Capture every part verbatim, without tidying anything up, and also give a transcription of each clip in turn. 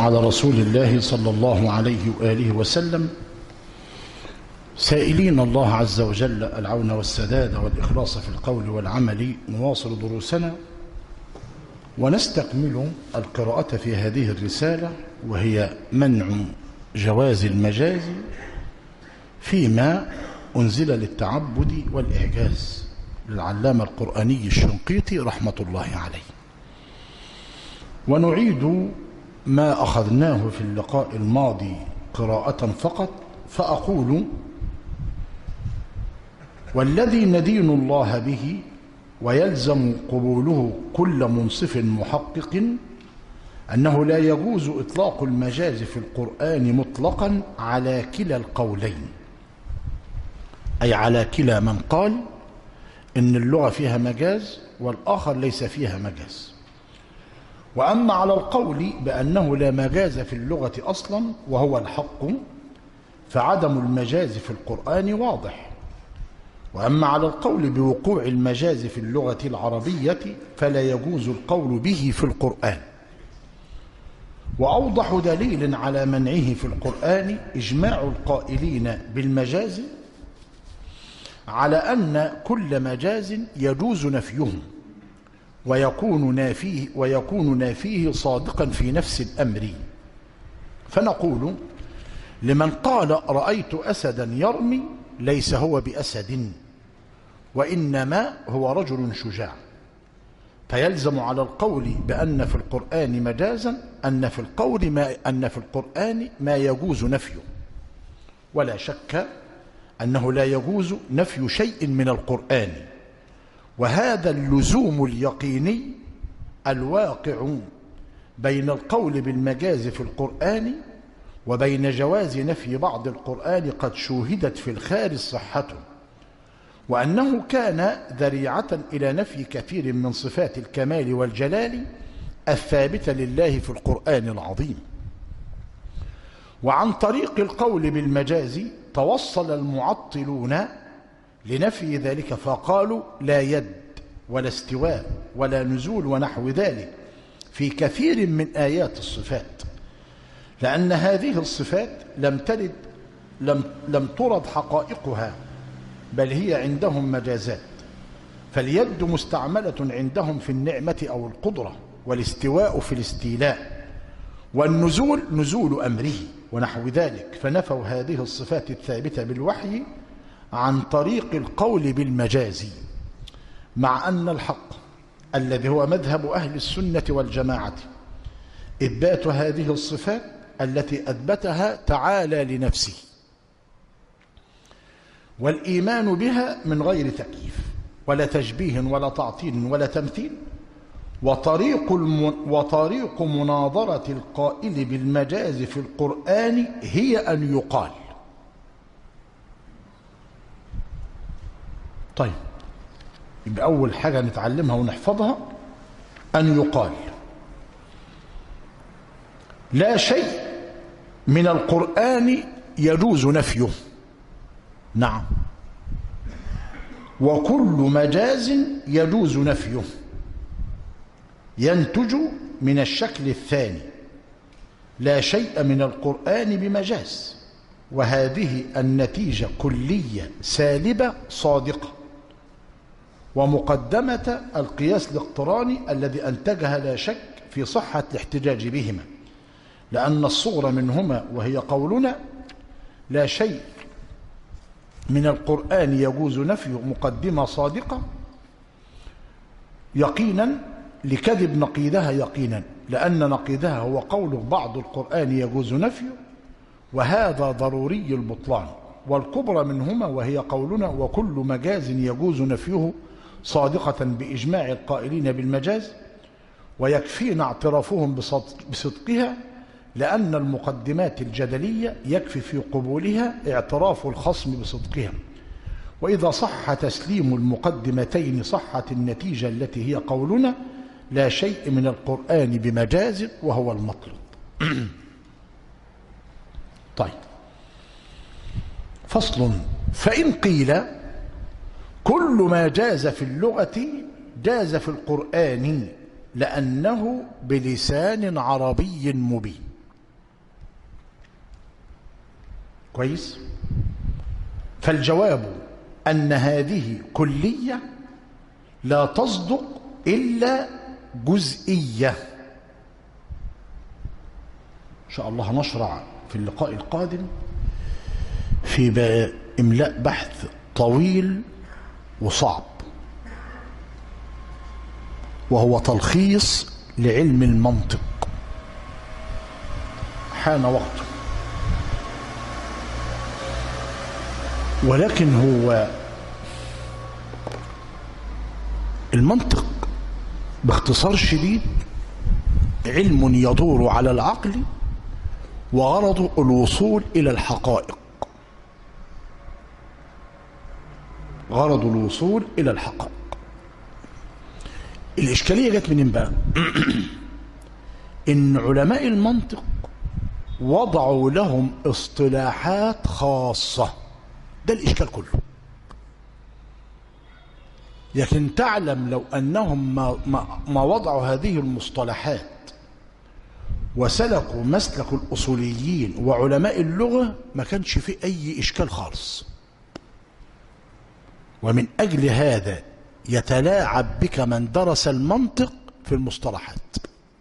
على رسول الله صلى الله عليه وآله وسلم، سائلين الله عز وجل العون والسداد والإخلاص في القول والعمل. نواصل دروسنا ونستكمل القراءة في هذه الرسالة، وهي منع جواز المجاز فيما أنزل للتعبد والإعجاز للعلامة القرآني الشنقيطي رحمة الله عليه. ونعيد ما أخذناه في اللقاء الماضي قراءة فقط، فأقول: والذي ندين الله به ويلزم قبوله كل منصف محقق أنه لا يجوز إطلاق المجاز في القرآن مطلقا على كلا القولين، أي على كلا من قال إن اللغة فيها مجاز والآخر ليس فيها مجاز. وأما على القول بأنه لا مجاز في اللغة أصلا وهو الحق، فعدم المجاز في القرآن واضح. وأما على القول بوقوع المجاز في اللغة العربية فلا يجوز القول به في القرآن. وأوضح دليل على منعه في القرآن إجماع القائلين بالمجاز على أن كل مجاز يجوز نفيه ويكون نافيه, ويكون نافيه صادقا في نفس الأمر. فنقول لمن قال رأيت أسدا يرمي ليس هو بأسد، وإنما هو رجل شجاع، فيلزم على القول بأن في القرآن مجازا أن في القول ما أن في القرآن ما يجوز نفيه، ولا شك أنه لا يجوز نفي شيء من القرآن. وهذا اللزوم اليقيني الواقع بين القول بالمجاز في القرآن وبين جواز نفي بعض القرآن قد شوهدت في الخارج صحته، وأنه كان ذريعة إلى نفي كثير من صفات الكمال والجلال الثابتة لله في القرآن العظيم. وعن طريق القول بالمجاز توصل المعطلون لنفي ذلك، فقالوا لا يد ولا استواء ولا نزول ونحو ذلك في كثير من آيات الصفات، لأن هذه الصفات لم ترد لم, لم ترد حقائقها، بل هي عندهم مجازات. فاليد مستعملة عندهم في النعمة أو القدرة، والاستواء في الاستيلاء، والنزول نزول أمره ونحو ذلك. فنفوا هذه الصفات الثابتة بالوحي عن طريق القول بالمجاز، مع أن الحق الذي هو مذهب أهل السنة والجماعة إثبات هذه الصفات التي أثبتها تعالى لنفسه، والإيمان بها من غير تكييف ولا تشبيه ولا تعطيل ولا تمثيل. وطريق, الم... وطريق مناظرة القائل بالمجاز في القرآن هي أن يقال. طيب، يبقى أول حاجة نتعلمها ونحفظها أن يقال لا شيء من القرآن يجوز نفيه، نعم، وكل مجاز يجوز نفيه ينتج من الشكل الثاني لا شيء من القرآن بمجاز. وهذه النتيجة كلية سالبة صادقة، ومقدمة القياس الاقتراني الذي أنتجها لا شك في صحة الاحتجاج بهما، لأن الصغرى منهما وهي قولنا لا شيء من القرآن يجوز نفيه مقدمة صادقة يقينا لكذب نقيدها يقينا، لأن نقيدها هو قول بعض القرآن يجوز نفيه، وهذا ضروري البطلان. والكبرى منهما وهي قولنا وكل مجاز يجوز نفيه صادقة بإجماع القائلين بالمجاز، ويكفينا اعترافهم بصدقها، لأن المقدمات الجدلية يكفي في قبولها اعتراف الخصم بصدقها. وإذا صح تسليم المقدمتين صحت النتيجة التي هي قولنا لا شيء من القرآن بمجاز وهو المطلوب. طيب، فصل: فإن قيل كل ما جاز في اللغة جاز في القرآن لأنه بلسان عربي مبين. كويس؟ فالجواب أن هذه كلية لا تصدق إلا جزئية. إن شاء الله نشرع في اللقاء القادم في إملاء بحث طويل وصعب، وهو تلخيص لعلم المنطق. حان وقته، ولكن هو المنطق باختصار شديد علم يدور على العقل وغرضه الوصول إلى الحقائق، غرض الوصول إلى الحقائق. الإشكالية جت منين بقى؟ إن علماء المنطق وضعوا لهم اصطلاحات خاصة، ده الإشكال كله. لكن تعلم لو أنهم ما, ما, ما وضعوا هذه المصطلحات وسلكوا مسلك الأصوليين وعلماء اللغة ما كانش فيه أي إشكال خالص. ومن أجل هذا يتلاعب بك من درس المنطق في المصطلحات.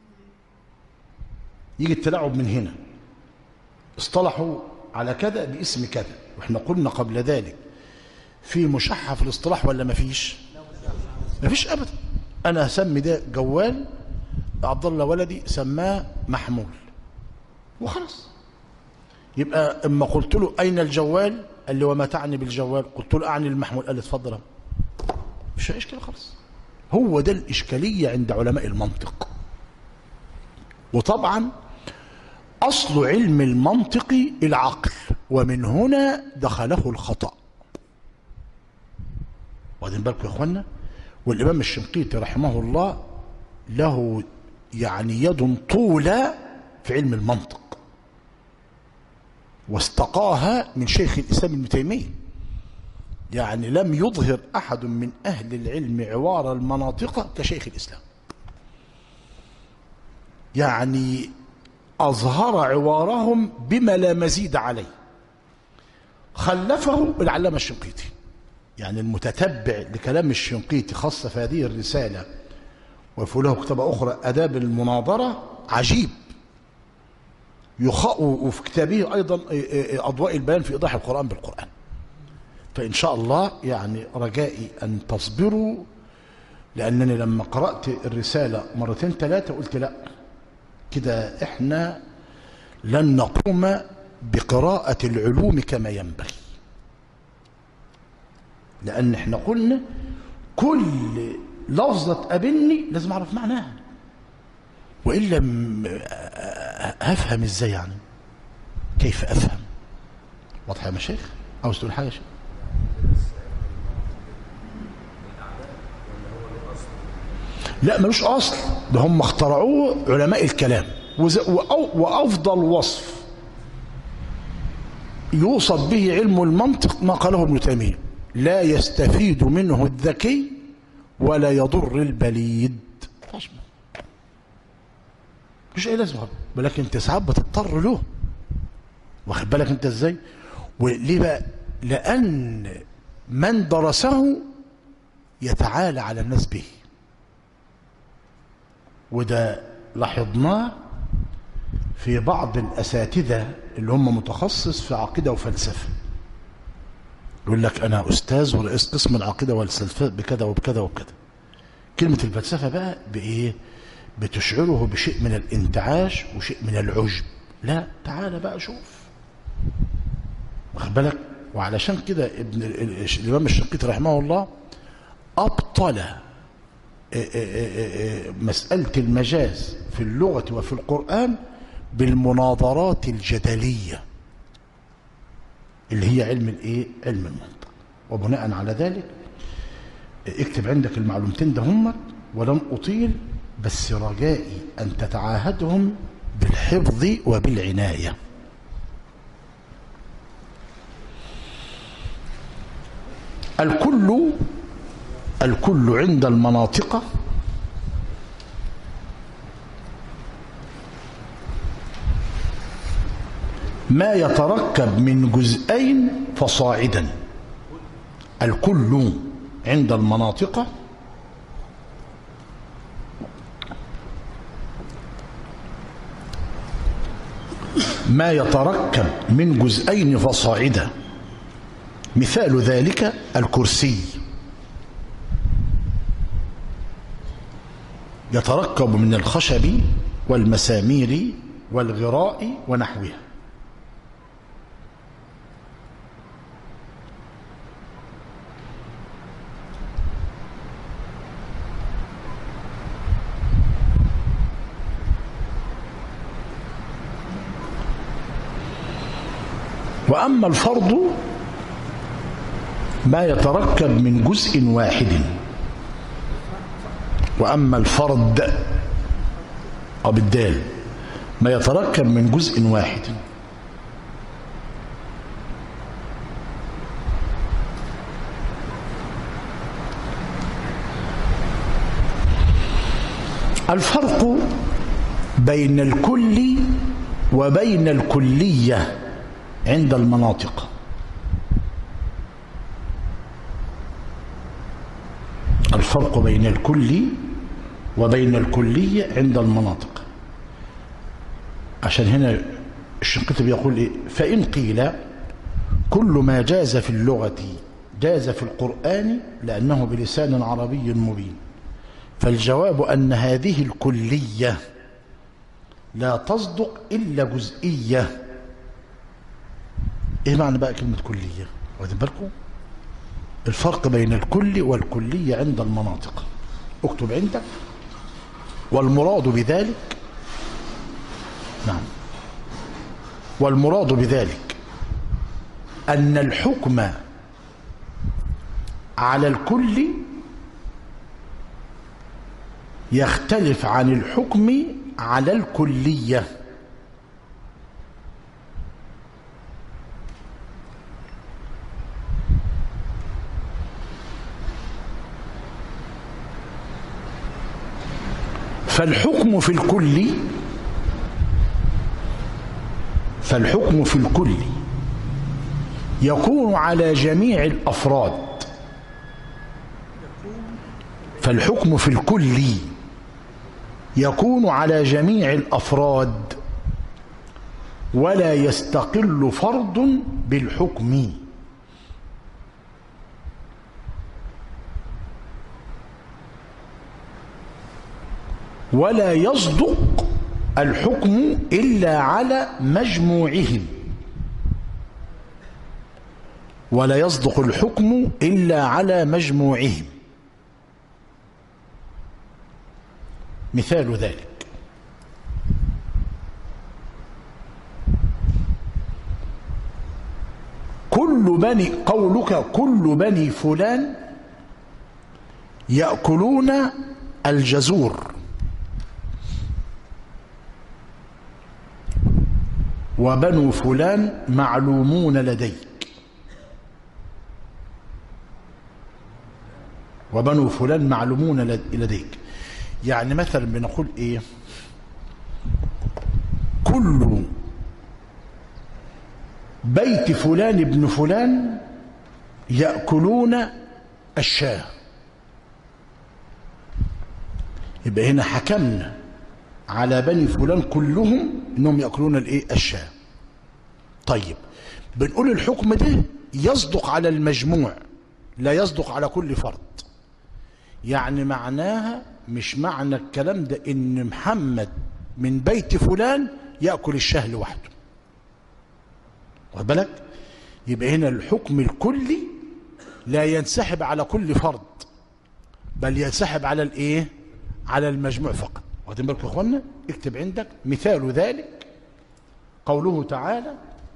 يجي التلاعب من هنا، اصطلحوا على كذا باسم كذا، واحنا قلنا قبل ذلك في مشحة في الاصطلاح ولا ما فيش؟ ما فيش ابدا. انا اسمي ده جوال، عبد الله ولدي سماه محمول وخلاص. يبقى اما قلت له اين الجوال قال لي وما تعني بالجوال؟ قلت له اعني المحمول، قال لي اتفضل. مش اشكال خالص. هو ده الاشكاليه عند علماء المنطق. وطبعا اصل علم المنطق العقل، ومن هنا دخله الخطأ. واخدين بالكم يا اخوانا؟ والامام الشنقيطي رحمه الله له يعني يد طولة في علم المنطق، واستقاها من شيخ الاسلام ابن تيمية. يعني لم يظهر احد من اهل العلم عوار المناطق كشيخ الاسلام. يعني اظهر عوارهم بما لا مزيد عليه. خلفه العلامة الشنقيطي، يعني المتتبع لكلام الشنقيطي خاصة في هذه الرسالة، وفي له كتابة أخرى آداب المناظرة عجيب، يخاء في كتابه أيضا أضواء البيان في إيضاح القرآن بالقرآن. فإن شاء الله يعني رجائي أن تصبروا، لأنني لما قرأت الرسالة مرتين ثلاثة قلت لا كده إحنا لن نقوم بقراءة العلوم كما ينبغي، لأن إحنا قلنا كل لفظة تقابلني لازم أعرف معناها، وإلا هفهم إزاي؟ يعني كيف أفهم؟ واضح يا مشايخ؟ عاوز تقول حاجة يا شيخ؟ لا ملوش أصل، ده هم اخترعوه علماء الكلام، وأفضل وصف يوصف به علم المنطق ما قاله ابن تيمية: لا يستفيد منه الذكي ولا يضر البليد. مش اي لازمه، ولكن انت ساعات بتضطر له. واخد بالك انت ازاي؟ وليه بقى؟ لان من درسه يتعالى على الناس به، وده لاحظناه في بعض الاساتذه اللي هم متخصص في عقيده وفلسفه. يقول لك انا استاذ ورئيس قسم العقيده والفلسفه بكذا وبكذا وبكذا. كلمه الفلسفه بقى بايه؟ بتشعره بشيء من الانتعاش وشيء من العجب. لا تعالى بقى شوف، واخد بالك؟ وعلشان كده ابن الامام الشنقيطي رحمه الله ابطل مساله المجاز في اللغه وفي القران بالمناظرات الجدليه اللي هي علم الايه؟ علم المنطق. وبناء على ذلك اكتب عندك المعلومتين ده هم، ولن اطيل، بس رجائي ان تتعاهدهم بالحفظ وبالعنايه. الكل الكل عند المناطق ما يتركب من جزئين فصاعدا. الكل عند المناطق ما يتركب من جزئين فصاعدا. مثال ذلك الكرسي، يتركب من الخشب والمسامير والغراء ونحوها. وأما الفرض ما يتركب من جزء واحد. وأما الفرد أو بالدال ما يتركب من جزء واحد. الفرق بين الكل وبين الكلية عند المناطق. الفرق بين الكل وبين الكلية عند المناطق. عشان هنا الشنقيطي بيقول إيه؟ فإن قيل كل ما جاز في اللغة جاز في القرآن لأنه بلسان عربي مبين، فالجواب أن هذه الكلية لا تصدق إلا جزئية. إيه معنى بقى كلمة كلية؟ واخدين بالكم؟ الفرق بين الكل والكلية عند المناطق. اكتب عندك. والمراد بذلك، نعم، والمراد بذلك أن الحكم على الكل يختلف عن الحكم على الكلية. فالحكم في الكل فالحكم في الكل يكون على جميع الأفراد. فالحكم في الكل يكون على جميع الأفراد ولا يستقل فرد بالحكم. ولا يصدق الحكم إلا على مجموعهم. ولا يصدق الحكم إلا على مجموعهم. مثال ذلك كل بني قولك كل بني فلان يأكلون الجزور وبنو فلان معلومون لديك. وبنو فلان معلومون لديك يعني مثلا بنقول ايه؟ كل بيت فلان ابن فلان يأكلون الشاة. يبقى هنا حكمنا على بني فلان كلهم انهم يأكلون الايه؟ الشاة. طيب بنقول الحكم ده يصدق على المجموع لا يصدق على كل فرد. يعني معناها مش معنى الكلام ده ان محمد من بيت فلان يأكل الشاه لوحده. واخد بالك؟ يبقى هنا الحكم الكلي لا ينسحب على كل فرد بل ينسحب على الايه؟ على المجموع فقط. واخدين بالكم يا اخوانا؟ اكتب عندك مثال ذلك قوله تعالى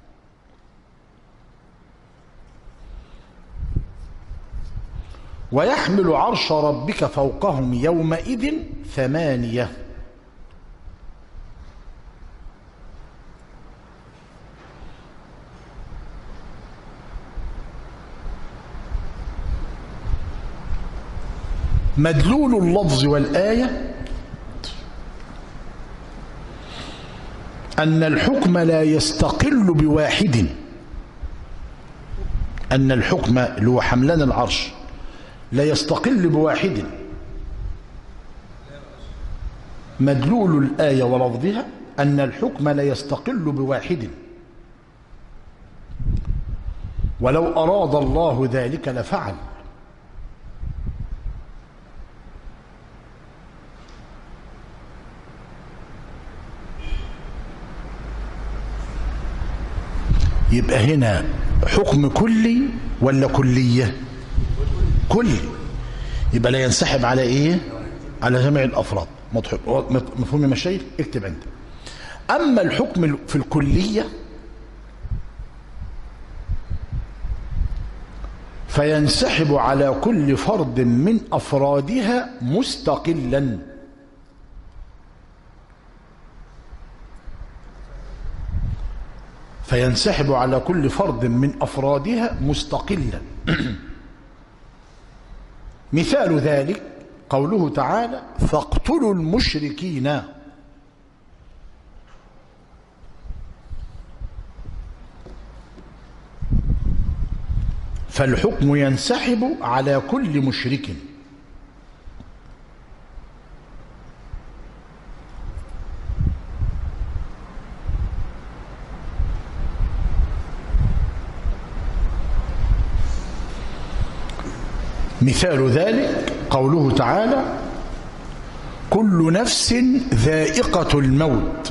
ويحمل عرش ربك فوقهم يومئذ ثمانية. مدلول اللفظ والآية أن الحكم لا يستقل بواحد، أن الحكم اللي هو حملان العرش لا يستقل بواحد. مدلول الآية ولفظها أن الحكم لا يستقل بواحد، ولو أراد الله ذلك لفعل. يبقى هنا حكم كلي ولا كلية؟ كلي، يبقى لا ينسحب على ايه؟ على جميع الافراد. مفهوم يا مشايخ؟ اكتب عندك. اما الحكم في الكلية فينسحب على كل فرد من افرادها مستقلا. فينسحب على كل فرد من أفرادها مستقلا. مثال ذلك قوله تعالى: فاقتلوا المشركين. فالحكم ينسحب على كل مشرك. مثال ذلك قوله تعالى: كل نفس ذائقة الموت.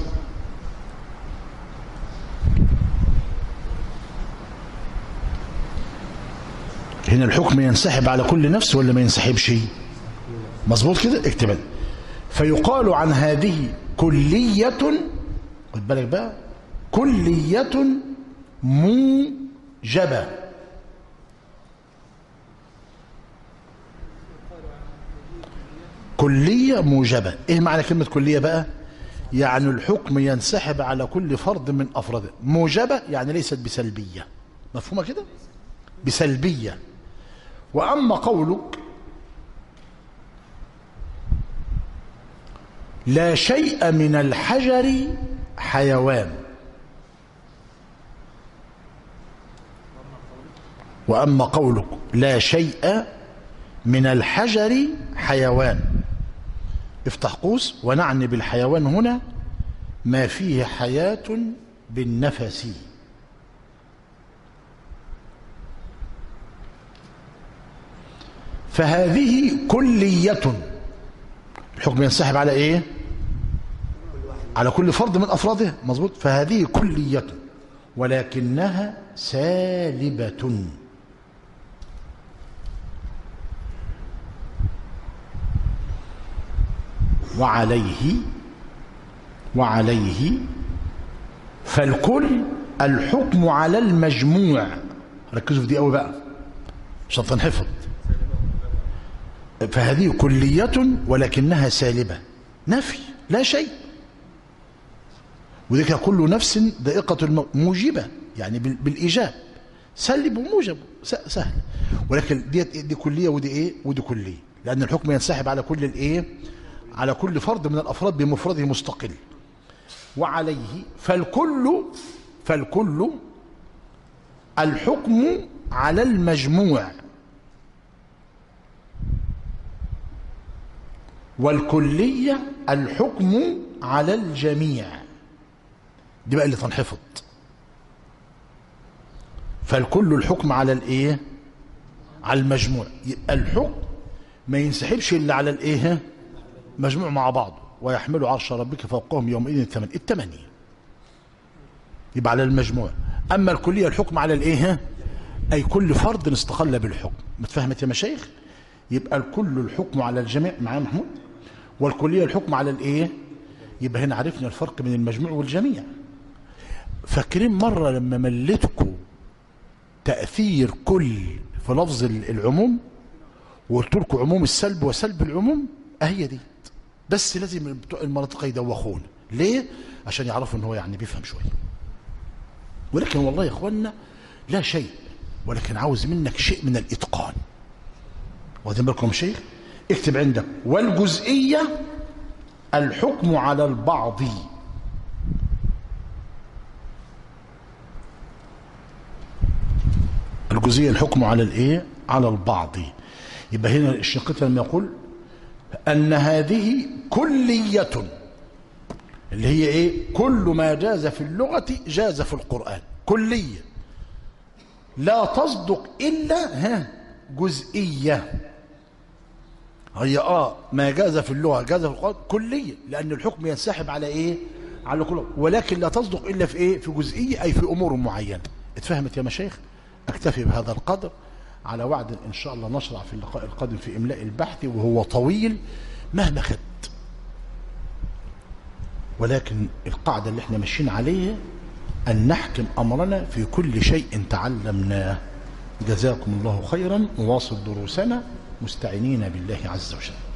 هنا الحكم ينسحب على كل نفس ولا ما ينسحبش؟ مظبوط كده؟ اكتب. فيقال عن هذه كلية، خد بالك بقى، كلية موجبة. كلية موجبة. ايه معنى كلمة كلية بقى؟ يعني الحكم ينسحب على كل فرد من افراده. موجبة يعني ليست بسلبية. مفهومة كده؟ بسلبية. واما قولك لا شيء من الحجر حيوان، واما قولك لا شيء من الحجر حيوان، افتح قوس، ونعني بالحيوان هنا ما فيه حياة بالنفس. فهذه كلية. الحكم ينسحب على ايه؟ على كل فرد من افرادها. مظبوط. فهذه كلية ولكنها سالبة. وعليه وعليه فالكل الحكم على المجموع. ركزوا في دي قوي بقى عشان تنحفظ. فهذه كلية ولكنها سالبة، نفي، لا شيء. وذلك كل نفس ذائقة الموت، موجبة يعني بالإيجاب، سلب وموجب سهل. ولكن دي, دي كلية ودي ايه؟ ودي كلية، لأن الحكم ينسحب على كل الايه؟ على كل فرد من الأفراد بمفرده مستقل. وعليه فالكل فالكل الحكم على المجموع، والكلية الحكم على الجميع. دي بقى اللي تنحفظ. فالكل الحكم على الايه؟ على المجموع. يبقى الحكم ما ينسحبش الا على الايه؟ مجموع مع بعض. ويحمل عرش ربك فوقهم يومئذ الثمن الثمانية، يبقى على المجموع. اما الكلية الحكم على الايه؟ اي كل فرد استقل بالحكم. متفهمت يا مشايخ؟ يبقى الكل الحكم على الجميع معايا محمود، والكلية الحكم على الايه؟ يبقى هنا عرفنا الفرق بين المجموع والجميع. فاكرين مرة لما ملتكم تأثير كل في لفظ العموم وقلت لكم عموم السلب وسلب العموم؟ اهي دي. بس لازم بتوع المناطق يدوخون. ليه؟ عشان يعرفوا ان هو يعني بيفهم شويه. ولكن والله يا اخوانا لا شيء، ولكن عاوز منك شيء من الاتقان. واخدين بالكم شيخ؟ اكتب عندك: والجزئيه الحكم على البعض. الجزئية الحكم على الايه؟ على البعض. يبقى هنا الشنقيطي لما يقول ان هذه كلية، اللي هي ايه؟ كل ما جاز في اللغة جاز في القرآن، كلية لا تصدق الا ها جزئية. هي اه ما جاز في اللغة جاز في القرآن كلية، لان الحكم ينسحب على ايه؟ على كل، ولكن لا تصدق الا في ايه؟ في جزئية، اي في امور معينة. اتفهمت يا مشايخ؟ اكتفي بهذا القدر، على وعد ان شاء الله نشرع في اللقاء القادم في املاء البحث، وهو طويل مهما خد، ولكن القاعدة اللي احنا ماشيين عليها ان نحكم امرنا في كل شيء تعلمناه. جزاكم الله خيرا. نواصل دروسنا مستعينين بالله عز وجل.